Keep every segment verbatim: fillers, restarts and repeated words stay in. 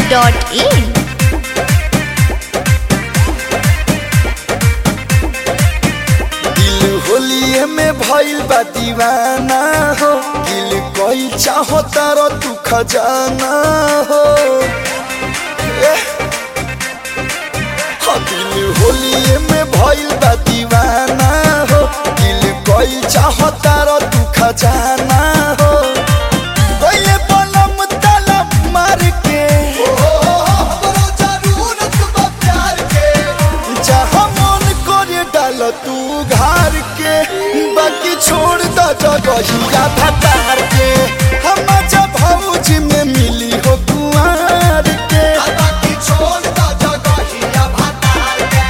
Dot in. दिल होलिये में भइल बा दीवाना हो, दिल कोई चाहो तारो तू खजाना हो। हाँ, दिल होलिये में भइल बा दीवाना हो, दिल कोई चाहो तारो तू खजाना हो। कोई बलम तलम मार के जहाँ मन करे डाल तू घर के, बाकी छोड़ द जगहिया भतार के। हम जब भौजी में मिली हो कुंवर के, बाकी छोड़ द जगहिया भतार के।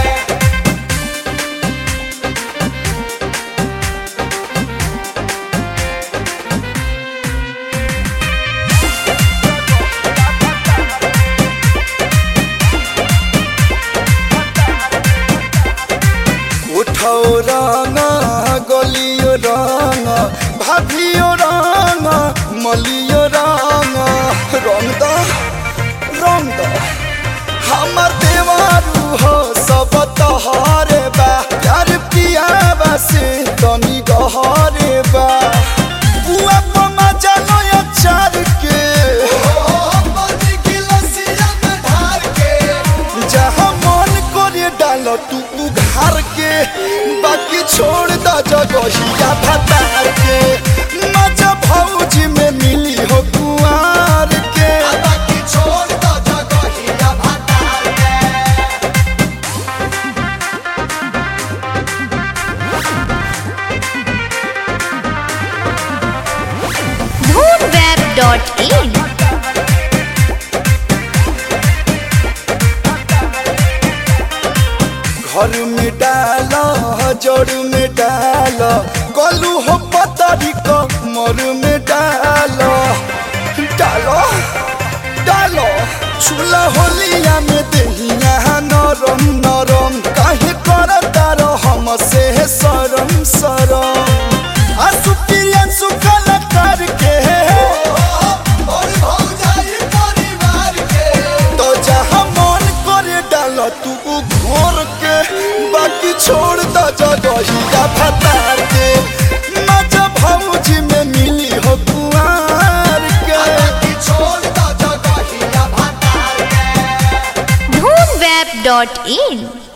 उठो रंग गलियो रंग भाभियो रंग मलियो रंग, रंग द रंग द हमर देवारू हो सब तोहरे बा। प्यार पियावा से तनी गहरे बा, बुआ पमा जानो अचार के जहाँ मन करे डाल तू उघार के, बाकी छोड़ द जगहिया भतार के। मजा भौजी में मिली हो कुंवर के, बाकी छोड़ द जगहिया भतार के। धून वेब डॉट इन। घर में डाला जड़ में डाला, गलू हो पतरी कमर में डाला। डालो डालो चूल्हा होलिया में दहिया नरम नरम, काहे करता रहो हमसे शरम शरम। आंसू पिया सुखल करके तो जहाँ मन करे डाल तू घोर के, बाकी छोड़ द जगहिया भतार के। मजा भौजी में मिली हो कुंवर के, बाकी छोड़ द जगहिया भतार के। धून वेब डॉट इन।